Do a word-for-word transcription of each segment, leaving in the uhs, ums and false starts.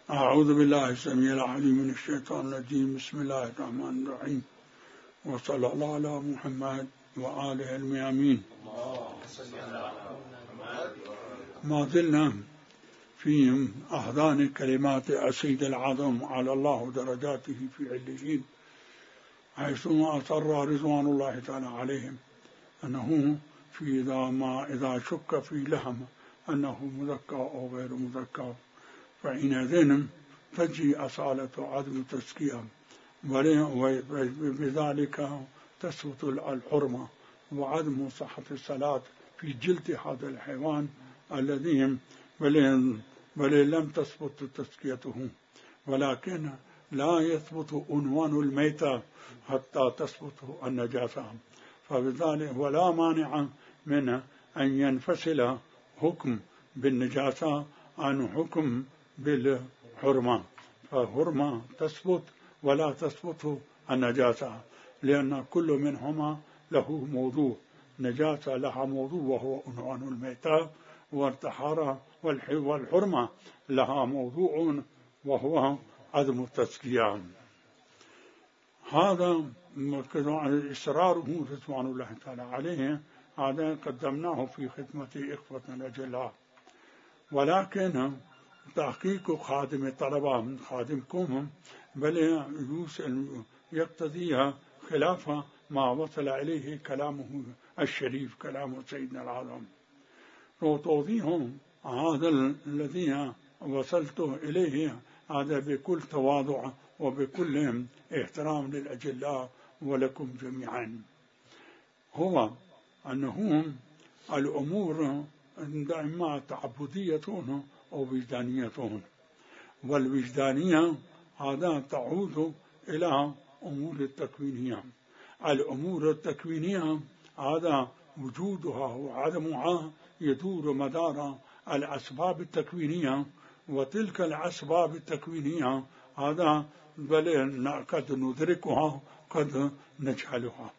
أعوذ بالله السميع العليم من الشيطان الرجيم. بسم الله الرحمن الرحيم، وصلى الله على محمد وآله الميامين. ما زلنا في أحضان كلمات السيد العظم على الله درجاته في عليين، حيثما أصر رضوان الله تعالى عليهم أنه في إذا ما إذا شك في لهم أنه مذكى أو غير مذكى فحينئذ تجي أصالة عدم تزكية، وبذلك تثبت الحرمة وعدم صحة الصلاة في جلد هذا الحيوان الذي بل لم تثبت تزكيته، ولكن لا يثبت عنوان الميتة حتى تثبت النجاسة، فبذلك ولا مانع من أن ينفصل حكم بالنجاسة عن حكم بالحرمة، فالحرمة تثبت ولا تثبت النجاسة، لأن كل منهما له موضوع. نجاسة لها موضوع وهو عنوان الميتة، والطهارة والحرمة لها موضوع وهو عدم التزكية. هذا إصراره رضوان الله تعالى عليه، هذا قدمناه في خدمة إخوتنا الأجلاء، ولكن تحقيق خادم الطلبة خادمكم بل يقتضي خلاف ما وصل إليه كلامه الشريف، كلام سيدنا العظم، وتوضيح هذا الذي وصلت إليه هذا بكل تواضع وبكل احترام للأجلاء ولكم جميعا، هو أنه الأمور دائما تعبدية أو وجدانية، والوجدانية هذا تعود إلى أمور التكوينية. الأمور التكوينية هذا وجودها وعدمها يدور مدار الأسباب التكوينية، وتلك الأسباب التكوينية هذا بل قد ندركها قد نجهلها.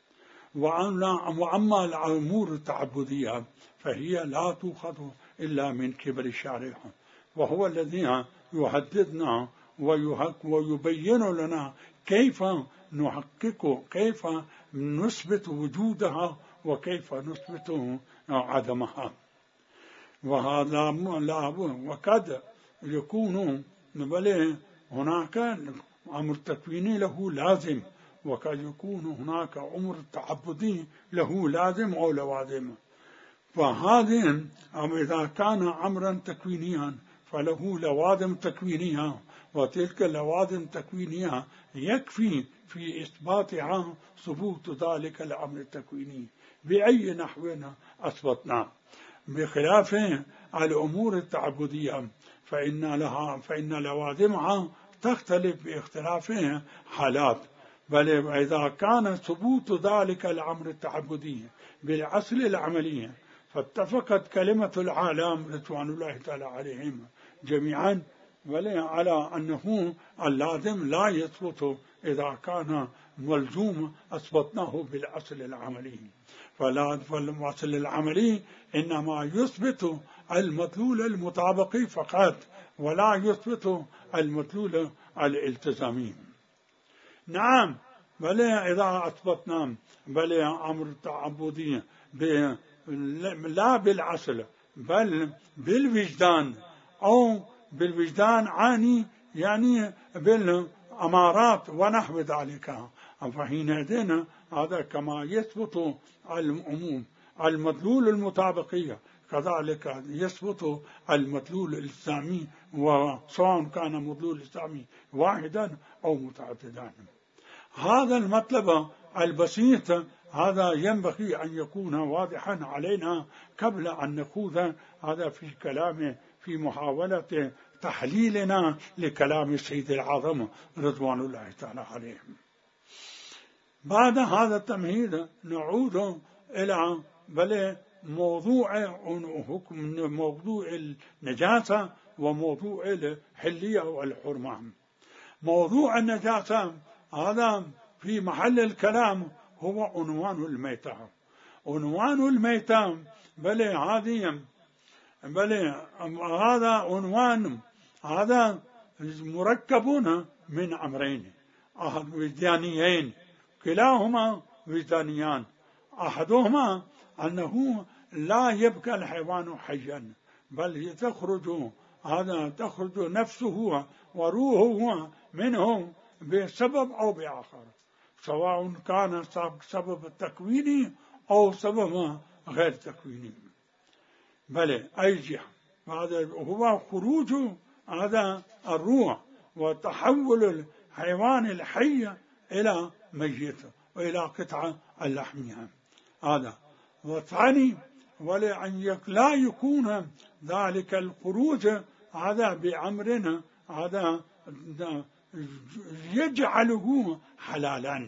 وأما الأمور التعبدية فهي لا تؤخذ إلا من قبل الشارع، وهو الذي يحددنا ويبين لنا كيف نحقق، كيف نثبت وجودها وكيف نثبت عدمها. وهذا لا وقد يكون بل هناك أمر تكويني له لازم، وقد يكون هناك أمر تعبدي له لازم أو لوازم. فهذا إذا كان أمرا تكوينيا فله لوازم تكوينية، وتلك اللوازم تكوينية يكفي في إثباتها ثبوت ذلك الأمر التكويني بأي نحو أثبتنا، بخلاف الأمور التعبدية فإن لها فإن لوازمها تختلف باختلاف حالات. بل إذا كان ثبوت ذلك الأمر التعبدي بالأصل العملي فاتفقت كلمة العالم رضوان الله تعالى عليهم جميعا على أنه اللازم لا يثبت إذا كان ملزوم أثبتناه بالأصل العملي، فالأصل العملي إنما يثبت المدلول المطابقي فقط ولا يثبت المدلول الالتزامي. نعم، بل إذا أثبتنا بل أمر تعبدي لا بالأصل بل بالوجدان أو بالوجدان عني يعني بالأمارات ونحو ذلك، فحينئذ هذا كما يثبت العموم المدلول المطابقية كذلك يثبت المدلول الإسلامي، وسواء كان مدلول الإسلامي واحدا أو متعددا. هذا المطلب البسيط هذا ينبغي أن يكون واضحا علينا قبل أن نخوض هذا في كلام في محاولة تحليلنا لكلام السيد العظم رضوان الله تعالى عليهم. بعد هذا التمهيد نعود إلى بل موضوع حكم موضوع النجاسة وموضوع الحلية والحرمة. موضوع النجاسة هذا في محل الكلام هو عنوان الميتة. عنوان الميتة بل هذه بل هذا عنوان هذا مركبون من أمرين وجدانيين، كلاهما وجدانيان. أحدهما أنه لا يبقى الحيوان حيا، بل تخرج هذا تخرج نفسه وروحه منه بسبب أو بآخر، سواء كان سبب تكويني أو سبب غير تكويني. بل أي جهة، هذا هو خروج هذا الروح وتحول الحيوان الحي إلى ميت وإلى قطعة اللحمية. هذا. والثاني ولأن لا يكون ذلك الخروج هذا بأمرنا هذا يجعله حلالا.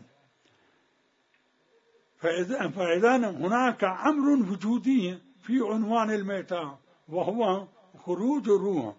فإذا, فإذا هناك أمر وجودي في عنوان الميتة وهو خروج الروح،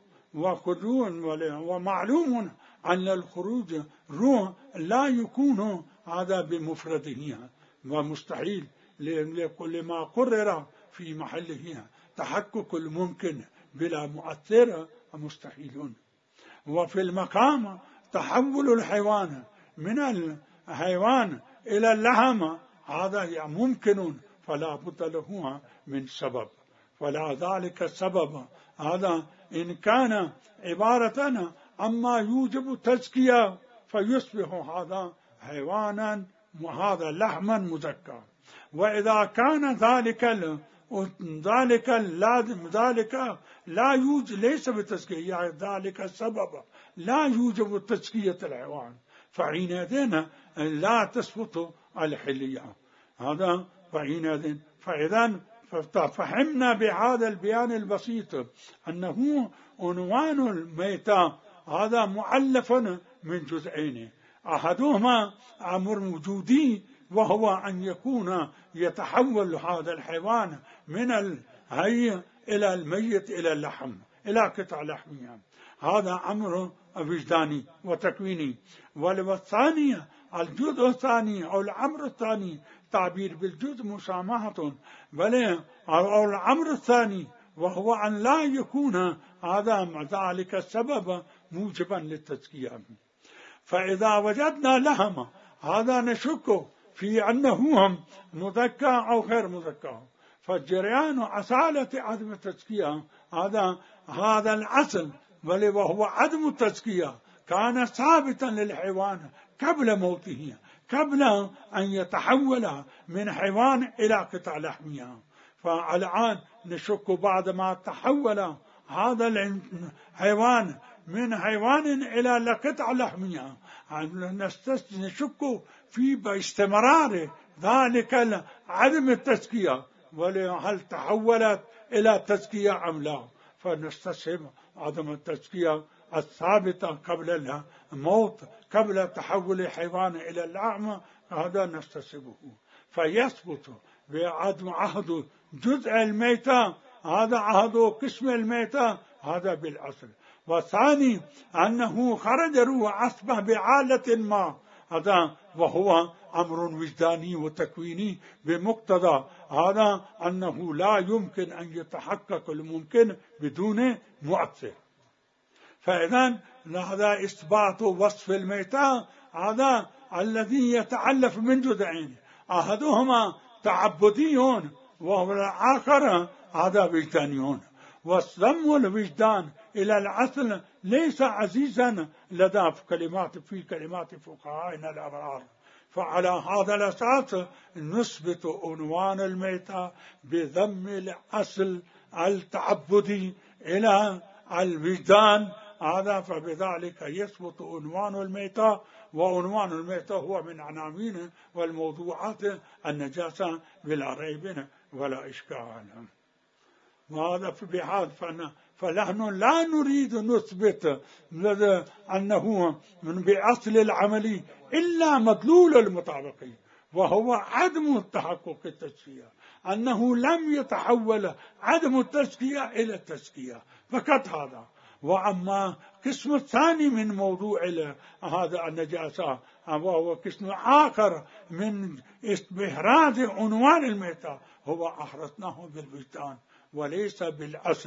ومعلوم أن الخروج الروح لا يكون هذا بمفرده ومستحيل لما قرر في محله، تحقق الممكن بلا مؤثر مستحيل. وفي المقام تحول الحيوان من الحيوان إلى اللحم هذا ممكن، فلا بد له من سبب، فلا ذلك السبب هذا إن كان عبارة عما يوجب تزكية فيصبح هذا حيوانا وهذا لحما مزكى. وإذا كان ذلك ذلك اللازم ذلك لا يوجد ليس بتزكية، يعني ذلك السبب لا يوجب تزكية الحيوان، فحينئذ لا تسقط الحلية. هذا فحينئذ فإذا فهمنا بهذا البيان البسيط أنه عنوان الميتة هذا مؤلف من جزئين، أحدهما أمر وجودي وهو أن يكون يتحول هذا الحيوان من الحي إلى الميت إلى اللحم إلى قطع لحمية، هذا أمر وجداني وتكويني. والثاني الجزء الثاني أو الأمر الثاني تعبير بالجزء مسامحة، بل أو الأمر الثاني وهو أن لا يكون هذا ذلك السبب موجبا للتزكية. فإذا وجدنا لحم هذا نشك في أنه مزكى أو غير مزكى، فالجريان أصالة عدم التزكية هذا هذا الأصل، بل وهو عدم التزكية كان ثابتا للحيوان قبل موته، قبل أن يتحول من حيوان إلى قطع لحمية. فالآن نشك بعدما تحول هذا الحيوان من حيوان إلى قطع لحمية نشك في باستمرار ذلك عدم التزكية، وهل تحولت إلى تزكية أم لا، فنستسهم عدم التزكية الثابتة قبل الموت قبل تحول الحيوان إلى اللحم، هذا نستسبه. فيثبت بعدم عهد جزء الميتة هذا عهد قسم الميتة هذا بالأصل. والثاني أنه خرج روح أصبح بعالة ما، هذا وهو أمر وجداني وتكويني بمقتضى هذا أنه لا يمكن أن يتحقق الممكن بدون مؤثر. فإذا هذا إثبات وصف الميتة هذا الذي يتألف من جزئين، أحدهما تعبدي وهو الآخر هذا وجداني. والضم الوجدان إلى الأصل ليس عزيزا لدى كلمات في كلمات فقهائنا الأبرار. فعلى هذا الأساس نثبت عنوان الميتة بضم الأصل التعبدي إلى الوجدان هذا، فبذلك يثبت عنوان الميتة. وعنوان الميتة هو من عناوين والموضوعات النجاسة بلا ريب ولا إشكال. وهذا بهذا فنحن لا نريد نثبت أنه من بأصل العمل إلا مدلول المطابقي، وهو عدم التحقق التزكية، أنه لم يتحول عدم التزكية إلى التزكية فقط هذا. وأما قسم الثاني من موضوع هذا النجاسة وهو قسم آخر من إحراز عنوان الميتة، هو أحرزناه بالوجدان وليس بالأصل،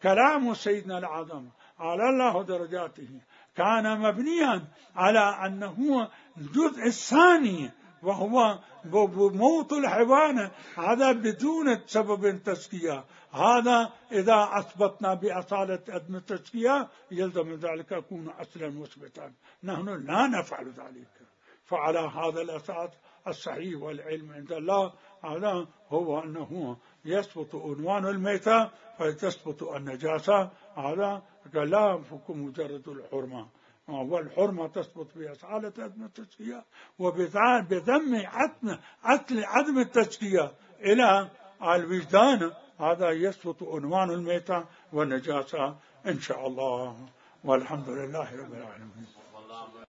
كلام سيدنا العظم على الله درجاته كان مبنيا على أنه الجزء الثاني وهو موت الحيوان، هذا بدون سبب التزكية. هذا إذا أثبتنا بأصالة عدم التزكية يلزم ذلك يكون أصلا مثبتا، نحن لا نفعل ذلك. فعلى هذا الأساس الصحيح والعلم عند الله هذا هو أنه يثبت عنوان الميتة فتثبت النجاسة، هذا لا يكون مجرد الحرمة، والحرمة تثبت بأصالة عدم التزكية وبذم عدم التزكية إلى الوجدان، هذا يثبت عنوان الميتة والنجاسة إن شاء الله، والحمد لله رب العالمين.